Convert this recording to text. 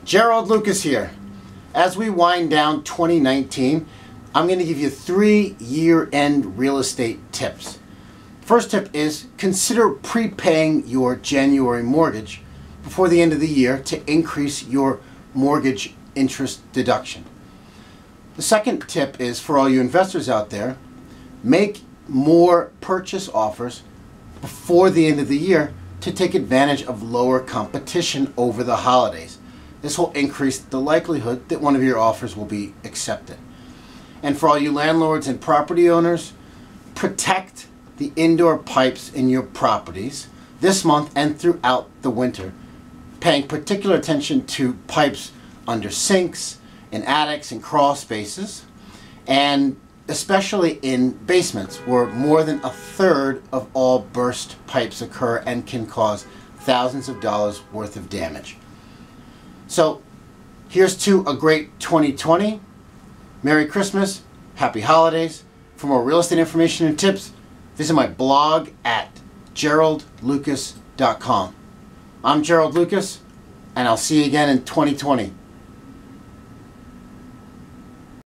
Gerald Lucas here. As we wind down 2019, I'm going to give you 3 year-end real estate tips. First tip is consider prepaying your January mortgage before the end of the year to increase your mortgage interest deduction. The second tip is for all you investors out there, make more purchase offers before the end of the year to take advantage of lower competition over the holidays. This will increase the likelihood that one of your offers will be accepted. And for all you landlords and property owners, protect the indoor pipes in your properties this month and throughout the winter, paying particular attention to pipes under sinks, in attics and crawl spaces, and especially in basements where more than 1/3 of all burst pipes occur and can cause thousands of dollars worth of damage. So here's to a great 2020. Merry Christmas, Happy Holidays. For more real estate information and tips, visit my blog at geraldlucas.com. I'm Gerald Lucas, and I'll see you again in 2020.